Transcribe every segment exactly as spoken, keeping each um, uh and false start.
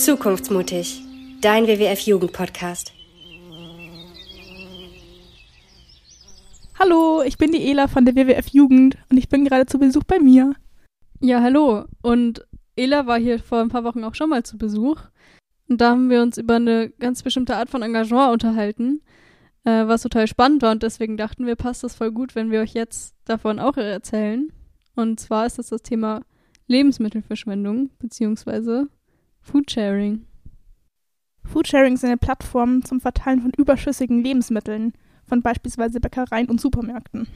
Zukunftsmutig, dein W W F-Jugend-Podcast. Hallo, ich bin die Ela von der W W F-Jugend und ich bin gerade zu Besuch bei mir. Ja, hallo. Und Ela war hier vor ein paar Wochen auch schon mal zu Besuch. Und da haben wir uns über eine ganz bestimmte Art von Engagement unterhalten, äh, was total spannend war. Und deswegen dachten wir, passt das voll gut, wenn wir euch jetzt davon auch erzählen. Und zwar ist das das Thema Lebensmittelverschwendung beziehungsweise Foodsharing. Foodsharing ist eine Plattform zum Verteilen von überschüssigen Lebensmitteln von beispielsweise Bäckereien und Supermärkten.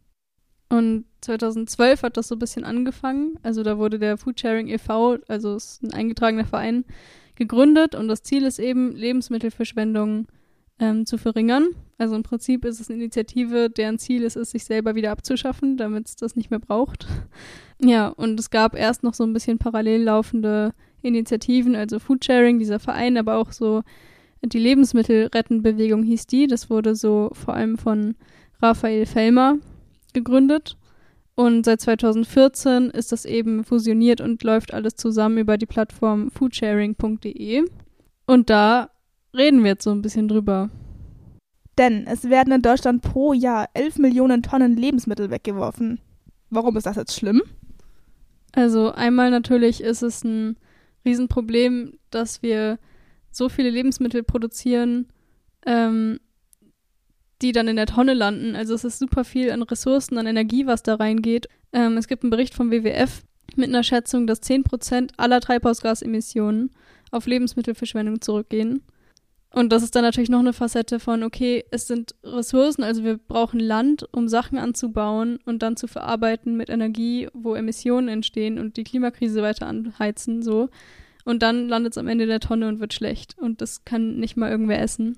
Und zweitausendzwölf hat das so ein bisschen angefangen. Also da wurde der Foodsharing e V, also ist ein eingetragener Verein, gegründet. Und das Ziel ist eben, Lebensmittelverschwendung ähm, zu verringern. Also im Prinzip ist es eine Initiative, deren Ziel es ist, sich selber wieder abzuschaffen, damit es das nicht mehr braucht. Ja, und es gab erst noch so ein bisschen parallel laufende Initiativen, also Foodsharing, dieser Verein, aber auch so die Lebensmittelrettenbewegung hieß die. Das wurde so vor allem von Raphael Fellmer gegründet. Und seit zweitausendvierzehn ist das eben fusioniert und läuft alles zusammen über die Plattform foodsharing punkt de. Und da reden wir jetzt so ein bisschen drüber. Denn es werden in Deutschland pro Jahr elf Millionen Tonnen Lebensmittel weggeworfen. Warum ist das jetzt schlimm? Also einmal natürlich ist es ein Riesenproblem, dass wir so viele Lebensmittel produzieren, ähm, die dann in der Tonne landen. Also es ist super viel an Ressourcen, an Energie, was da reingeht. Ähm, es gibt einen Bericht vom W W F mit einer Schätzung, dass zehn Prozent aller Treibhausgasemissionen auf Lebensmittelverschwendung zurückgehen. Und das ist dann natürlich noch eine Facette von, okay, es sind Ressourcen, also wir brauchen Land, um Sachen anzubauen und dann zu verarbeiten mit Energie, wo Emissionen entstehen und die Klimakrise weiter anheizen, so. Und dann landet es am Ende der Tonne und wird schlecht. Und das kann nicht mal irgendwer essen.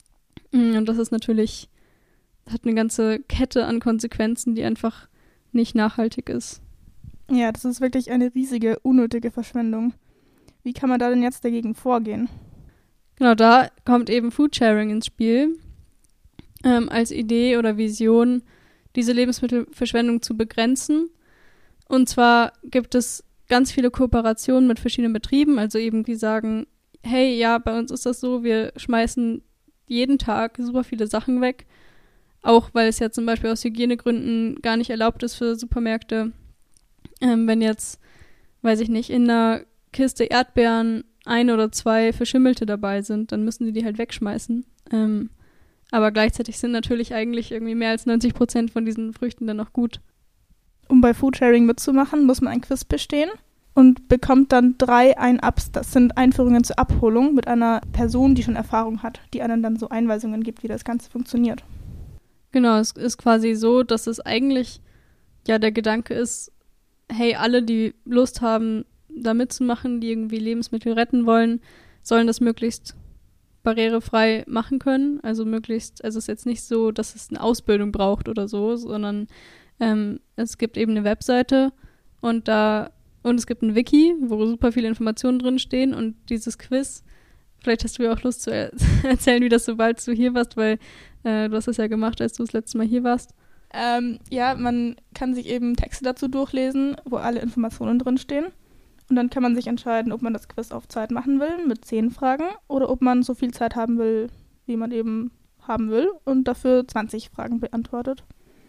Und das ist natürlich, hat eine ganze Kette an Konsequenzen, die einfach nicht nachhaltig ist. Ja, das ist wirklich eine riesige, unnötige Verschwendung. Wie kann man da denn jetzt dagegen vorgehen? Genau, da kommt eben Foodsharing ins Spiel, ähm, als Idee oder Vision, diese Lebensmittelverschwendung zu begrenzen. Und zwar gibt es ganz viele Kooperationen mit verschiedenen Betrieben, also eben die sagen, hey, ja, bei uns ist das so, wir schmeißen jeden Tag super viele Sachen weg, auch weil es ja zum Beispiel aus Hygienegründen gar nicht erlaubt ist für Supermärkte, ähm, wenn jetzt, weiß ich nicht, in einer Kiste Erdbeeren ein oder zwei verschimmelte dabei sind, dann müssen die die halt wegschmeißen. Ähm, aber gleichzeitig sind natürlich eigentlich irgendwie mehr als neunzig Prozent von diesen Früchten dann noch gut. Um bei Foodsharing mitzumachen, muss man ein Quiz bestehen und bekommt dann drei Ein-Ups. Das sind Einführungen zur Abholung mit einer Person, die schon Erfahrung hat, die einem dann so Einweisungen gibt, wie das Ganze funktioniert. Genau, es ist quasi so, dass es eigentlich ja der Gedanke ist, hey, alle, die Lust haben, da mitzumachen, die irgendwie Lebensmittel retten wollen, sollen das möglichst barrierefrei machen können. Also möglichst, also es ist jetzt nicht so, dass es eine Ausbildung braucht oder so, sondern ähm, es gibt eben eine Webseite und da und es gibt ein Wiki, wo super viele Informationen drinstehen und dieses Quiz, vielleicht hast du ja auch Lust zu er- erzählen, wie das so, sobald du hier warst, weil äh, du hast es ja gemacht, als du das letzte Mal hier warst. Ähm, ja, man kann sich eben Texte dazu durchlesen, wo alle Informationen drinstehen. Und dann kann man sich entscheiden, ob man das Quiz auf Zeit machen will, mit zehn Fragen, oder ob man so viel Zeit haben will, wie man eben haben will, und dafür zwanzig Fragen beantwortet.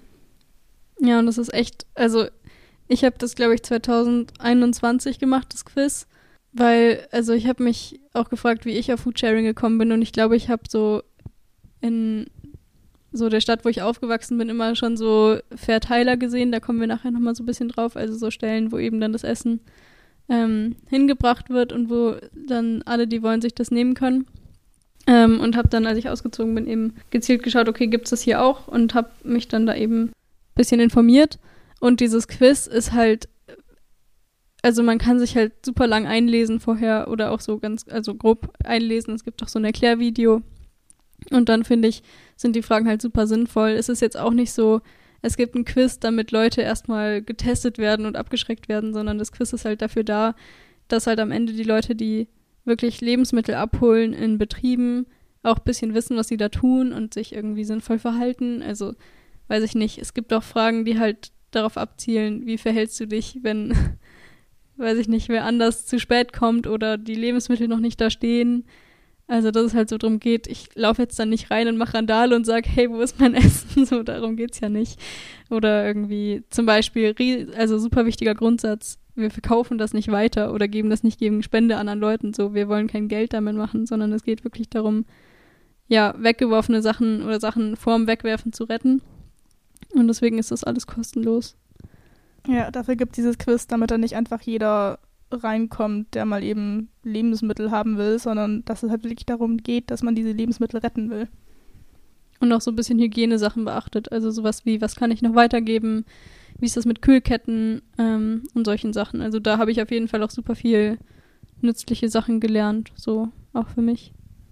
Ja, und das ist echt, also ich habe das, glaube ich, zweitausendeinundzwanzig gemacht, das Quiz, weil, also ich habe mich auch gefragt, wie ich auf Foodsharing gekommen bin und ich glaube, ich habe so in so der Stadt, wo ich aufgewachsen bin, immer schon so Verteiler gesehen, da kommen wir nachher nochmal so ein bisschen drauf, also so Stellen, wo eben dann das Essen Ähm, hingebracht wird und wo dann alle, die wollen, sich das nehmen können. Ähm, und habe dann, als ich ausgezogen bin, eben gezielt geschaut, okay, gibt's das hier auch? Und habe mich dann da eben ein bisschen informiert. Und dieses Quiz ist halt, also man kann sich halt super lang einlesen vorher oder auch so ganz, also grob einlesen. Es gibt auch so ein Erklärvideo. Und dann, finde ich, sind die Fragen halt super sinnvoll. Es ist jetzt auch nicht so, es gibt ein Quiz, damit Leute erstmal getestet werden und abgeschreckt werden, sondern das Quiz ist halt dafür da, dass halt am Ende die Leute, die wirklich Lebensmittel abholen in Betrieben, auch ein bisschen wissen, was sie da tun und sich irgendwie sinnvoll verhalten. Also, weiß ich nicht, es gibt auch Fragen, die halt darauf abzielen, wie verhältst du dich, wenn weiß ich nicht, wer anders zu spät kommt oder die Lebensmittel noch nicht da stehen. Also, dass es halt so drum geht, ich laufe jetzt dann nicht rein und mache Randale und sage, hey, wo ist mein Essen? So, darum geht's ja nicht. Oder irgendwie zum Beispiel, also super wichtiger Grundsatz, wir verkaufen das nicht weiter oder geben das nicht gegen Spende anderen Leuten. So, wir wollen kein Geld damit machen, sondern es geht wirklich darum, ja, weggeworfene Sachen oder Sachen vorm Wegwerfen zu retten. Und deswegen ist das alles kostenlos. Ja, dafür gibt dieses Quiz, damit dann nicht einfach jeder reinkommt, der mal eben Lebensmittel haben will, sondern dass es halt wirklich darum geht, dass man diese Lebensmittel retten will. Und auch so ein bisschen Hygienesachen beachtet. Also sowas wie, was kann ich noch weitergeben? Wie ist das mit Kühlketten ähm, und solchen Sachen? Also da habe ich auf jeden Fall auch super viel nützliche Sachen gelernt, so auch für mich.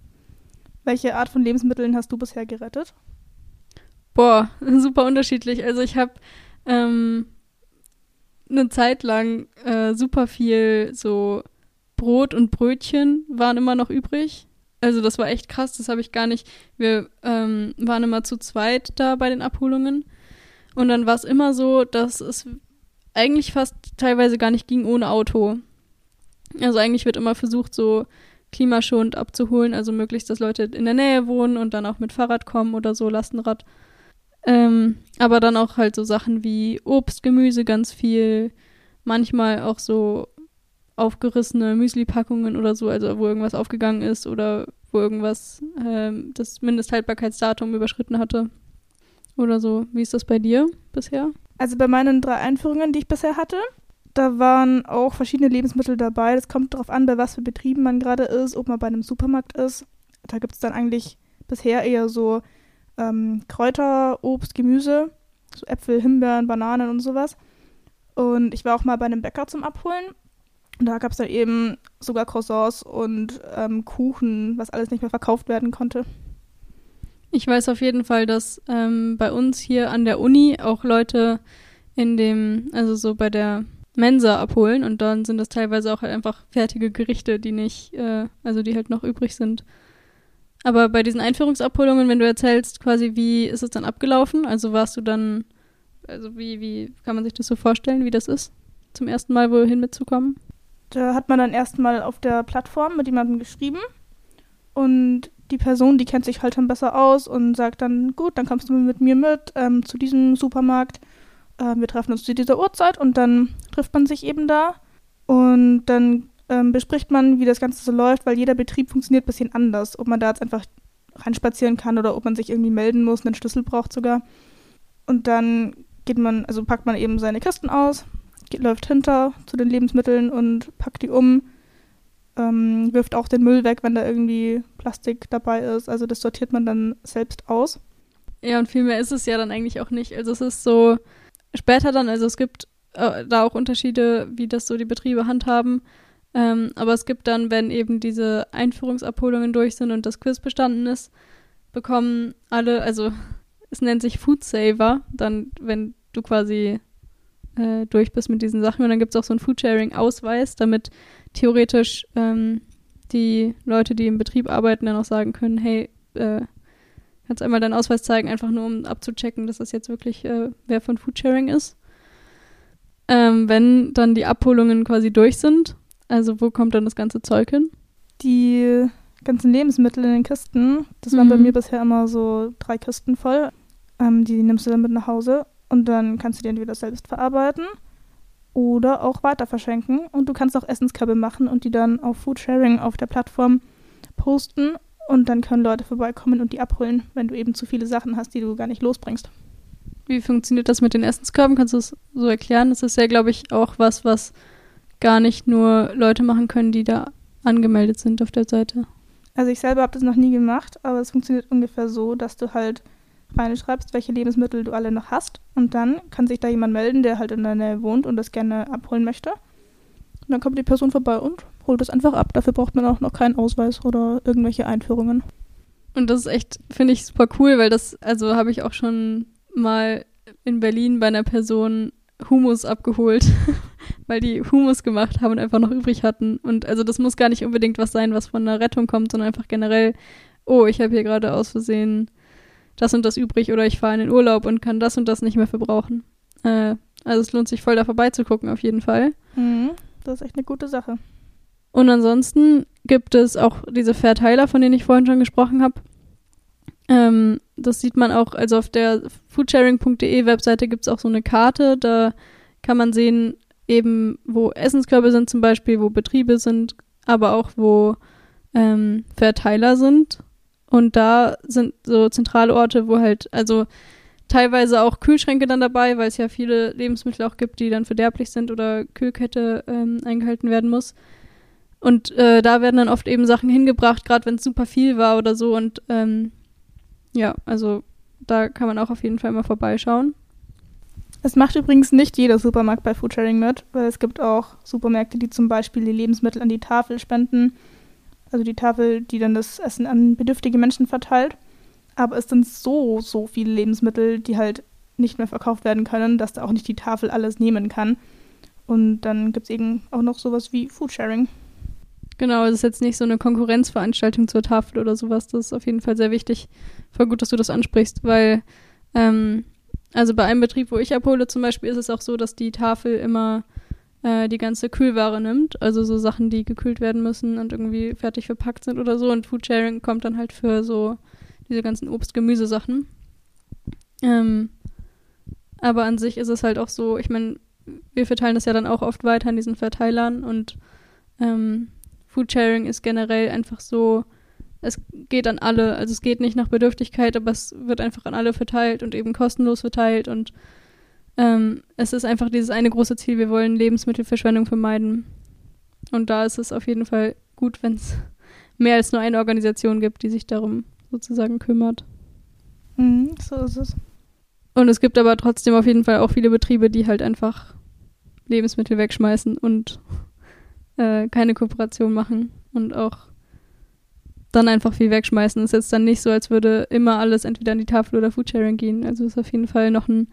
Welche Art von Lebensmitteln hast du bisher gerettet? Boah, super unterschiedlich. Also ich habe ähm, eine Zeit lang äh, super viel so Brot und Brötchen waren immer noch übrig. Also das war echt krass, das habe ich gar nicht. Wir ähm, waren immer zu zweit da bei den Abholungen. Und dann war es immer so, dass es eigentlich fast teilweise gar nicht ging ohne Auto. Also eigentlich wird immer versucht, so klimaschonend abzuholen, also möglichst, dass Leute in der Nähe wohnen und dann auch mit Fahrrad kommen oder so, Lastenrad. Ähm, aber dann auch halt so Sachen wie Obst, Gemüse ganz viel, manchmal auch so aufgerissene Müsli-Packungen oder so, also wo irgendwas aufgegangen ist oder wo irgendwas ähm, das Mindesthaltbarkeitsdatum überschritten hatte oder so. Wie ist das bei dir bisher? Also bei meinen drei Einführungen, die ich bisher hatte, da waren auch verschiedene Lebensmittel dabei. Das kommt darauf an, bei was für Betrieben man gerade ist, ob man bei einem Supermarkt ist. Da gibt es dann eigentlich bisher eher so ähm, Kräuter, Obst, Gemüse, so Äpfel, Himbeeren, Bananen und sowas. Und ich war auch mal bei einem Bäcker zum Abholen. Und da gab es dann eben sogar Croissants und ähm, Kuchen, was alles nicht mehr verkauft werden konnte. Ich weiß auf jeden Fall, dass ähm, bei uns hier an der Uni auch Leute in dem, also so bei der Mensa abholen und dann sind das teilweise auch halt einfach fertige Gerichte, die nicht, äh, also die halt noch übrig sind. Aber bei diesen Einführungsabholungen, wenn du erzählst, quasi, wie ist es dann abgelaufen? Also warst du dann, also wie, wie kann man sich das so vorstellen, wie das ist, zum ersten Mal wohin mitzukommen? Da hat man dann erstmal auf der Plattform mit jemandem geschrieben und die Person, die kennt sich halt dann besser aus und sagt dann, gut, dann kommst du mit mir mit ähm, zu diesem Supermarkt. Äh, wir treffen uns zu dieser Uhrzeit und dann trifft man sich eben da und dann ähm, bespricht man, wie das Ganze so läuft, weil jeder Betrieb funktioniert ein bisschen anders. Ob man da jetzt einfach reinspazieren kann oder ob man sich irgendwie melden muss, einen Schlüssel braucht sogar. Und dann geht man, also packt man eben seine Kisten aus, geht, läuft hinter zu den Lebensmitteln und packt die um. Ähm, wirft auch den Müll weg, wenn da irgendwie Plastik dabei ist. Also das sortiert man dann selbst aus. Ja, und viel mehr ist es ja dann eigentlich auch nicht. Also es ist so später dann, also es gibt äh, da auch Unterschiede, wie das so die Betriebe handhaben. Ähm, aber es gibt dann, wenn eben diese Einführungsabholungen durch sind und das Quiz bestanden ist, bekommen alle, also es nennt sich Food Saver, dann wenn du quasi äh, durch bist mit diesen Sachen. Und dann gibt es auch so einen Foodsharing-Ausweis, damit theoretisch ähm, die Leute, die im Betrieb arbeiten, dann auch sagen können, hey, äh, kannst einmal deinen Ausweis zeigen, einfach nur um abzuchecken, dass das jetzt wirklich äh, wer von Foodsharing ist. Ähm, wenn dann die Abholungen quasi durch sind, also wo kommt dann das ganze Zeug hin? Die ganzen Lebensmittel in den Kisten, das waren mhm. bei mir bisher immer so drei Kisten voll. Ähm, die nimmst du dann mit nach Hause und dann kannst du die entweder selbst verarbeiten oder auch weiter verschenken. Und du kannst auch Essenskörbe machen und die dann auf Foodsharing auf der Plattform posten. Und dann können Leute vorbeikommen und die abholen, wenn du eben zu viele Sachen hast, die du gar nicht losbringst. Wie funktioniert das mit den Essenskörben? Kannst du es so erklären? Das ist ja, glaube ich, auch was, was gar nicht nur Leute machen können, die da angemeldet sind auf der Seite. Also ich selber habe das noch nie gemacht, aber es funktioniert ungefähr so, dass du halt reinschreibst, welche Lebensmittel du alle noch hast. Und dann kann sich da jemand melden, der halt in der Nähe wohnt und das gerne abholen möchte. Und dann kommt die Person vorbei und holt es einfach ab. Dafür braucht man auch noch keinen Ausweis oder irgendwelche Einführungen. Und das ist echt, finde ich, super cool, weil das, also habe ich auch schon mal in Berlin bei einer Person Hummus abgeholt, weil die Hummus gemacht haben und einfach noch übrig hatten. Und also das muss gar nicht unbedingt was sein, was von einer Rettung kommt, sondern einfach generell, oh, ich habe hier gerade aus Versehen das und das übrig oder ich fahre in den Urlaub und kann das und das nicht mehr verbrauchen. Äh, also es lohnt sich voll, da vorbeizugucken auf jeden Fall. Mhm. das ist echt eine gute Sache. Und ansonsten gibt es auch diese Verteiler, von denen ich vorhin schon gesprochen habe. Ähm, das sieht man auch, also auf der foodsharing punkt de Webseite gibt es auch so eine Karte, da kann man sehen, eben wo Essenskörbe sind zum Beispiel, wo Betriebe sind, aber auch wo ähm, Verteiler sind. Und da sind so zentrale Orte, wo halt, also teilweise auch Kühlschränke dann dabei, weil es ja viele Lebensmittel auch gibt, die dann verderblich sind oder Kühlkette ähm, eingehalten werden muss. Und äh, da werden dann oft eben Sachen hingebracht, gerade wenn es super viel war oder so. Und ähm, ja, also da kann man auch auf jeden Fall mal vorbeischauen. Es macht übrigens nicht jeder Supermarkt bei Foodsharing mit, weil es gibt auch Supermärkte, die zum Beispiel die Lebensmittel an die Tafel spenden. Also die Tafel, die dann das Essen an bedürftige Menschen verteilt. Aber es sind so, so viele Lebensmittel, die halt nicht mehr verkauft werden können, dass da auch nicht die Tafel alles nehmen kann. Und dann gibt es eben auch noch sowas wie Foodsharing. Genau, es ist jetzt nicht so eine Konkurrenzveranstaltung zur Tafel oder sowas. Das ist auf jeden Fall sehr wichtig. Voll gut, dass du das ansprichst, weil ähm, also bei einem Betrieb, wo ich abhole zum Beispiel, ist es auch so, dass die Tafel immer äh, die ganze Kühlware nimmt. Also so Sachen, die gekühlt werden müssen und irgendwie fertig verpackt sind oder so. Und Foodsharing kommt dann halt für so diese ganzen Obst-Gemüse-Sachen. Ähm, aber an sich ist es halt auch so, ich meine, wir verteilen das ja dann auch oft weiter an diesen Verteilern und ähm, Foodsharing ist generell einfach so, es geht an alle, also es geht nicht nach Bedürftigkeit, aber es wird einfach an alle verteilt und eben kostenlos verteilt und ähm, es ist einfach dieses eine große Ziel, wir wollen Lebensmittelverschwendung vermeiden. Und da ist es auf jeden Fall gut, wenn es mehr als nur eine Organisation gibt, die sich darum sozusagen kümmert. Mhm, so ist es. Und es gibt aber trotzdem auf jeden Fall auch viele Betriebe, die halt einfach Lebensmittel wegschmeißen und äh, keine Kooperation machen und auch dann einfach viel wegschmeißen. Es ist jetzt dann nicht so, als würde immer alles entweder an die Tafel oder Foodsharing gehen. Also es ist auf jeden Fall noch ein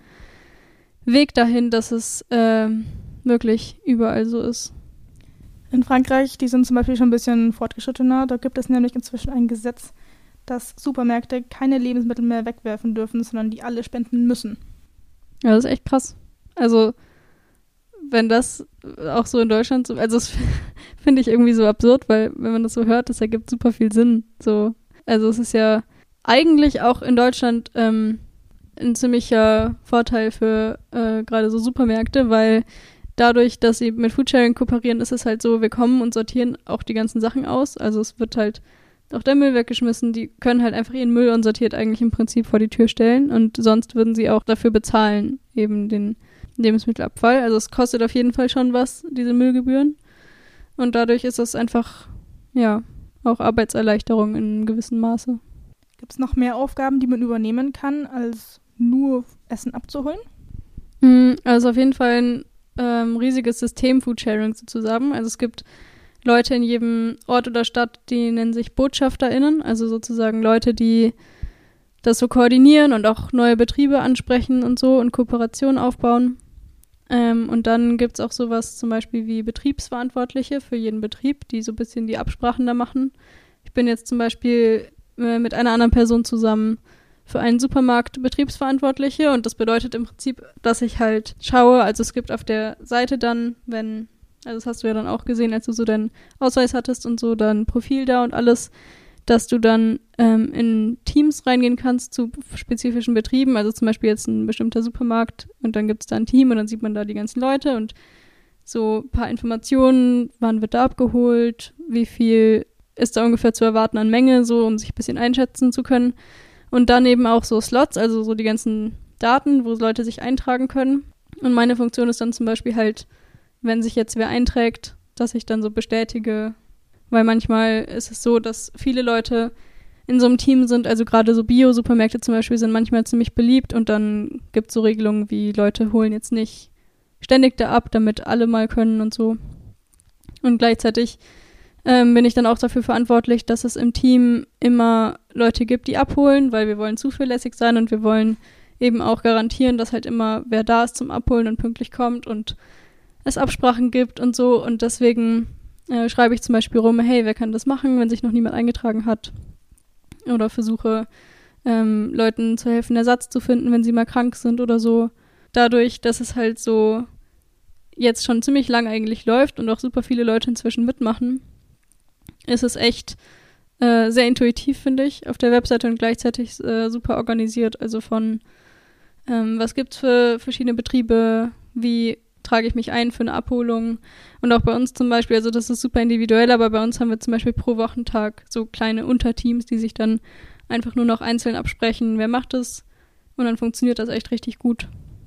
Weg dahin, dass es äh, wirklich überall so ist. In Frankreich, die sind zum Beispiel schon ein bisschen fortgeschrittener. Da gibt es nämlich inzwischen ein Gesetz, dass Supermärkte keine Lebensmittel mehr wegwerfen dürfen, sondern die alle spenden müssen. Ja, das ist echt krass. Also wenn das auch so in Deutschland so, also das finde ich irgendwie so absurd, weil wenn man das so hört, das ergibt super viel Sinn. So, also es ist ja eigentlich auch in Deutschland ähm, ein ziemlicher Vorteil für äh, gerade so Supermärkte, weil dadurch, dass sie mit Foodsharing kooperieren, ist es halt so, wir kommen und sortieren auch die ganzen Sachen aus. Also es wird halt auch der Müll weggeschmissen. Die können halt einfach ihren Müll unsortiert eigentlich im Prinzip vor die Tür stellen und sonst würden sie auch dafür bezahlen, eben den Lebensmittelabfall. Also es kostet auf jeden Fall schon was, diese Müllgebühren. Und dadurch ist es einfach, ja, auch Arbeitserleichterung in einem gewissen Maße. Gibt es noch mehr Aufgaben, die man übernehmen kann, als nur Essen abzuholen? Also auf jeden Fall ein ähm, riesiges System Foodsharing sozusagen. Also es gibt Leute in jedem Ort oder Stadt, die nennen sich BotschafterInnen, also sozusagen Leute, die das so koordinieren und auch neue Betriebe ansprechen und so und Kooperationen aufbauen. Ähm, und dann gibt es auch sowas zum Beispiel wie Betriebsverantwortliche für jeden Betrieb, die so ein bisschen die Absprachen da machen. Ich bin jetzt zum Beispiel äh, mit einer anderen Person zusammen für einen Supermarkt Betriebsverantwortliche und das bedeutet im Prinzip, dass ich halt schaue, also es gibt auf der Seite dann, wenn, also das hast du ja dann auch gesehen, als du so deinen Ausweis hattest und so dein Profil da und alles, dass du dann ähm, in Teams reingehen kannst zu spezifischen Betrieben, also zum Beispiel jetzt ein bestimmter Supermarkt und dann gibt es da ein Team und dann sieht man da die ganzen Leute und so ein paar Informationen, wann wird da abgeholt, wie viel ist da ungefähr zu erwarten an Menge, so um sich ein bisschen einschätzen zu können. Und dann eben auch so Slots, also so die ganzen Daten, wo Leute sich eintragen können. Und meine Funktion ist dann zum Beispiel halt, wenn sich jetzt wer einträgt, dass ich dann so bestätige, weil manchmal ist es so, dass viele Leute in so einem Team sind, also gerade so Bio-Supermärkte zum Beispiel sind manchmal ziemlich beliebt und dann gibt es so Regelungen wie Leute holen jetzt nicht ständig da ab, damit alle mal können und so. Und gleichzeitig ähm, bin ich dann auch dafür verantwortlich, dass es im Team immer Leute gibt, die abholen, weil wir wollen zuverlässig sein und wir wollen eben auch garantieren, dass halt immer wer da ist zum Abholen und pünktlich kommt und es Absprachen gibt und so. Und deswegen äh, schreibe ich zum Beispiel rum, hey, wer kann das machen, wenn sich noch niemand eingetragen hat? Oder versuche ähm, Leuten zu helfen, Ersatz zu finden, wenn sie mal krank sind oder so. Dadurch, dass es halt so jetzt schon ziemlich lang eigentlich läuft und auch super viele Leute inzwischen mitmachen, ist es echt äh, sehr intuitiv, finde ich, auf der Webseite und gleichzeitig äh, super organisiert. Also von, ähm, was gibt's für verschiedene Betriebe, wie trage ich mich ein für eine Abholung und auch bei uns zum Beispiel, also das ist super individuell, aber bei uns haben wir zum Beispiel pro Wochentag so kleine Unterteams, die sich dann einfach nur noch einzeln absprechen, wer macht es und dann funktioniert das echt richtig gut.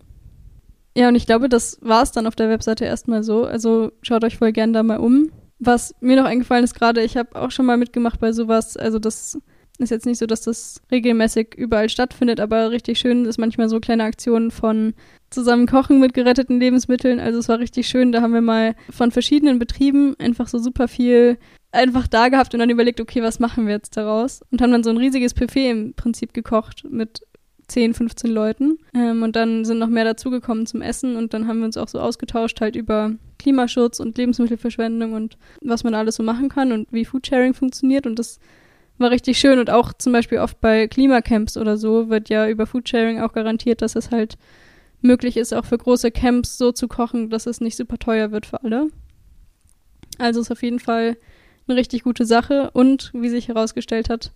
Ja, und ich glaube, das war es dann auf der Webseite erstmal so, also schaut euch voll gern da mal um. Was mir noch eingefallen ist gerade, ich habe auch schon mal mitgemacht bei sowas, also das ist jetzt nicht so, dass das regelmäßig überall stattfindet, aber richtig schön ist manchmal so kleine Aktionen von zusammen kochen mit geretteten Lebensmitteln. Also es war richtig schön, da haben wir mal von verschiedenen Betrieben einfach so super viel einfach da gehabt und dann überlegt, okay, was machen wir jetzt daraus? Und haben dann so ein riesiges Buffet im Prinzip gekocht mit zehn, fünfzehn Leuten. Ähm, und dann sind noch mehr dazugekommen zum Essen und dann haben wir uns auch so ausgetauscht halt über Klimaschutz und Lebensmittelverschwendung und was man alles so machen kann und wie Foodsharing funktioniert und das war richtig schön und auch zum Beispiel oft bei Klimacamps oder so wird ja über Foodsharing auch garantiert, dass es halt möglich ist, auch für große Camps so zu kochen, dass es nicht super teuer wird für alle. Also ist auf jeden Fall eine richtig gute Sache und wie sich herausgestellt hat,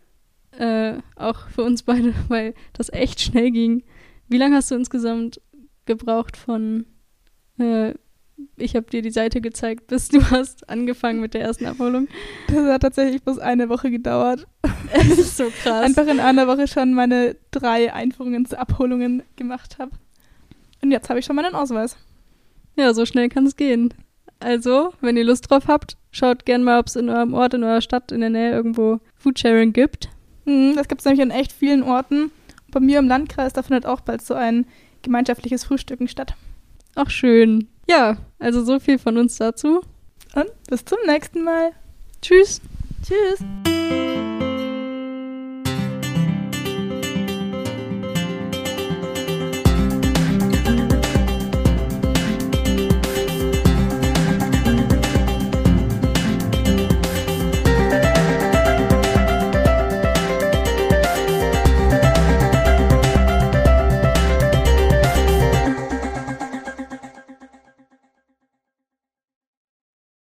äh, auch für uns beide, weil das echt schnell ging. Wie lange hast du insgesamt gebraucht von äh, ich habe dir die Seite gezeigt, bis du hast angefangen mit der ersten Abholung? Das hat tatsächlich bloß eine Woche gedauert. Das ist so krass. Einfach in einer Woche schon meine drei Einführungen zu Abholungen gemacht habe. Und jetzt habe ich schon meinen Ausweis. Ja, so schnell kann es gehen. Also, wenn ihr Lust drauf habt, schaut gerne mal, ob es in eurem Ort, in eurer Stadt, in der Nähe irgendwo Foodsharing gibt. Mhm, das gibt es nämlich an echt vielen Orten. Bei mir im Landkreis, da findet auch bald so ein gemeinschaftliches Frühstücken statt. Ach, schön. Ja, also so viel von uns dazu. Und bis zum nächsten Mal. Tschüss. Tschüss.